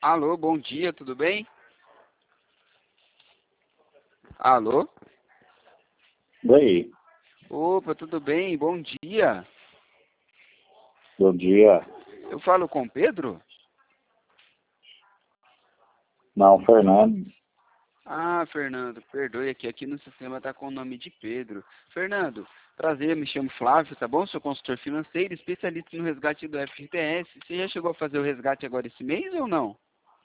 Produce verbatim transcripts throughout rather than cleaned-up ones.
Alô, bom dia, tudo bem? Alô? Oi, Opa, tudo bem? Bom dia. bom dia. Eu falo com o Pedro? Não, Fernando. Ah, Fernando, perdoe aqui, aqui no sistema está com o nome de Pedro. Fernando, prazer, me chamo Flávio, tá bom? Sou consultor financeiro, especialista no resgate do F G T S. Você já chegou a fazer o resgate agora esse mês ou não?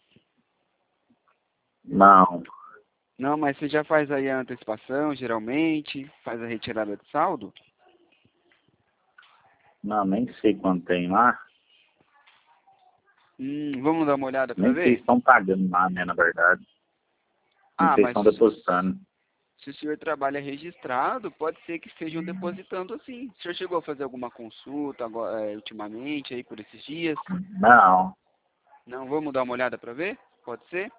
Não, Não, mas você já faz aí a antecipação, geralmente, faz a retirada de saldo? não, nem sei quanto tem lá. Hum, vamos dar uma olhada para Nem sei se ver? estão pagando lá, né, na verdade. Nem Ah, sei se mas estão depositando. se o senhor trabalha registrado, pode ser que estejam depositando sim. O senhor chegou a fazer alguma consulta agora, é, ultimamente, aí por esses dias? Não, Não, vamos dar uma olhada para ver? Pode ser?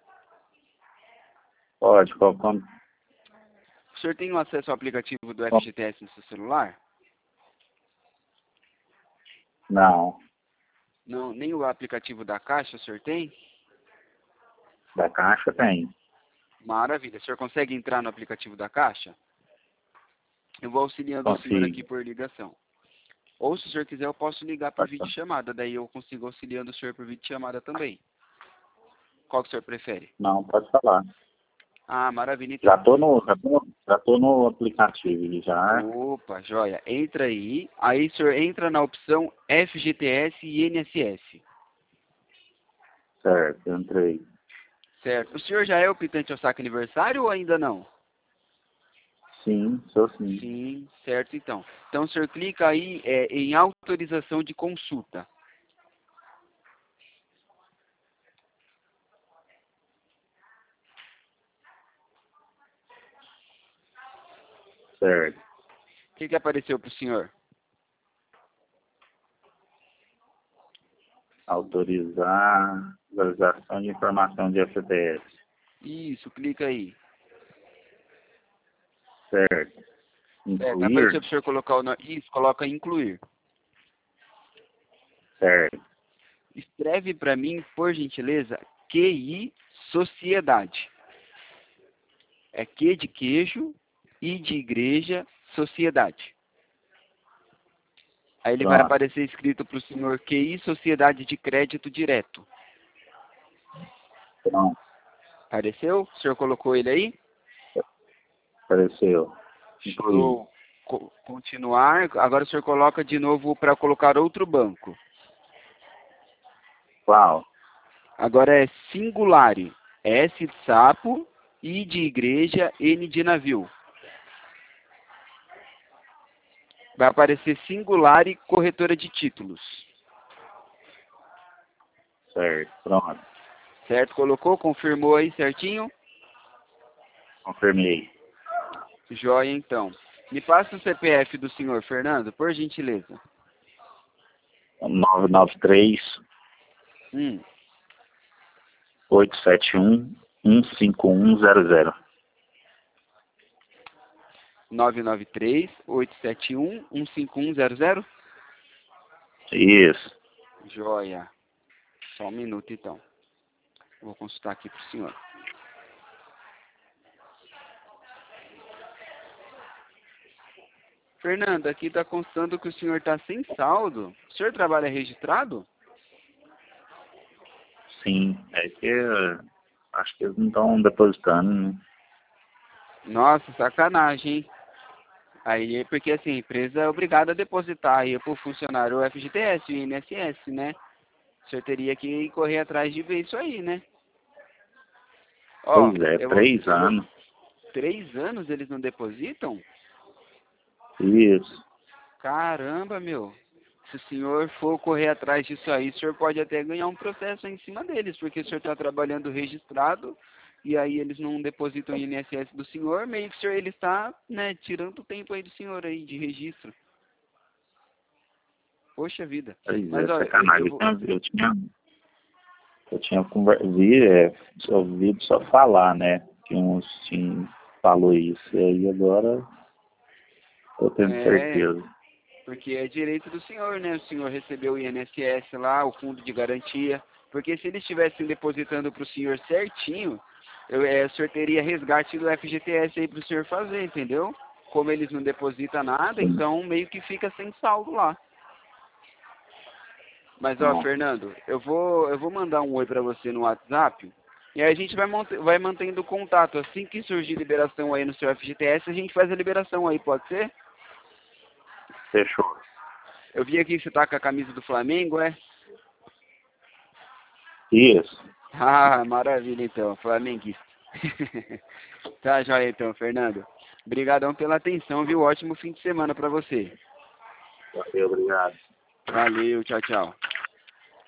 pode, qual, qual, O senhor tem o acesso ao aplicativo do qual- F G T S no seu celular? não, Não, nem o aplicativo da Caixa o senhor tem? da Caixa tem. Maravilha. O senhor consegue entrar no aplicativo da Caixa? Eu vou auxiliando o senhor aqui Consigo. por ligação. Ou se o senhor quiser, eu posso ligar por Pode vídeo falar. chamada. Daí eu consigo auxiliando o senhor por vídeo chamada também. Qual que o senhor prefere? Não, pode falar. Ah, maravilha Já então. tô no, já tô, já tô no aplicativo, já. Opa, joia. Entra aí. Aí o senhor entra na opção F G T S e I N S S. Certo, entrei. Certo. O senhor já é optante ao saque aniversário ou ainda não? Sim, sou sim. Sim, certo então. Então o senhor clica aí é, em autorização de consulta. Certo. O que, que apareceu para o senhor? Autorizar visualização de informação de F T S. Isso, clica aí. Certo. Certo. Apareceu Incluir? para o senhor colocar o nome. Isso, coloca incluir. Certo. Escreve para mim, por gentileza, Q I Sociedade. É Q de queijo, I de igreja, sociedade. Aí ele vai Pronto. aparecer escrito para o senhor Q I Sociedade de Crédito Direto. Pronto. Apareceu? O senhor colocou ele aí? Apareceu. Incluir. Show. Co- continuar. Agora o senhor coloca de novo para colocar outro banco. Qual? Agora é Singulare. S de sapo, I de igreja, N de navio. Vai aparecer Singulare Corretora de Títulos. Certo. Pronto. Certo? Colocou? Confirmou aí certinho? Confirmei. Joia, então. Me passa o C P F do senhor Fernando, por gentileza. nove nove três, Hum, oito sete um, um cinco um zero zero. nove nove três, oito sete um, um cinco um zero zero? Isso. Joia. Só um minuto, então. Vou consultar aqui para o senhor. Fernando, aqui está constando que o senhor está sem saldo. O senhor trabalha registrado? Sim. É que eh, acho que eles não estão depositando, né? Nossa, sacanagem, hein? Aí é porque assim, a empresa é obrigada a depositar aí para o funcionário o F G T S, o I N S S, né? O senhor teria que correr atrás de ver isso aí, né? Ó, Pois é, eu vou, três eu vou, anos. três anos eles não depositam? Isso. Caramba, meu. Se o senhor for correr atrás disso aí, o senhor pode até ganhar um processo em cima deles, porque o senhor está trabalhando registrado e aí eles não depositam o I N S S do senhor, meio que o senhor ele está, né, tirando o tempo aí do senhor aí de registro. Poxa vida. Pois Mas é, olha, eu, eu sacanagem. vou. Eu tinha, eu tinha, eu tinha conver- vi, é, ouvido só falar, né? Que uns tinham falou isso. E aí agora eu tenho É, certeza. porque é direito do senhor, né? O senhor recebeu o I N S S lá, o fundo de garantia. Porque se eles estivessem depositando para o senhor certinho, eu, é, o senhor teria resgate do F G T S aí para o senhor fazer, entendeu? Como eles não depositam nada, Sim. então meio que fica sem saldo lá. Mas, ó, Não. Fernando, eu vou, eu vou mandar um oi pra você no WhatsApp. E aí a gente vai, mont vai mantendo contato. Assim que surgir liberação aí no seu F G T S, a gente faz a liberação aí, pode ser? Fechou. Eu vi aqui que você tá com a camisa do Flamengo, é? Isso. Ah, maravilha então, flamenguista. Tá joia então, Fernando. Obrigadão pela atenção, viu? Ótimo fim de semana pra você. Valeu, obrigado. Valeu, tchau, tchau.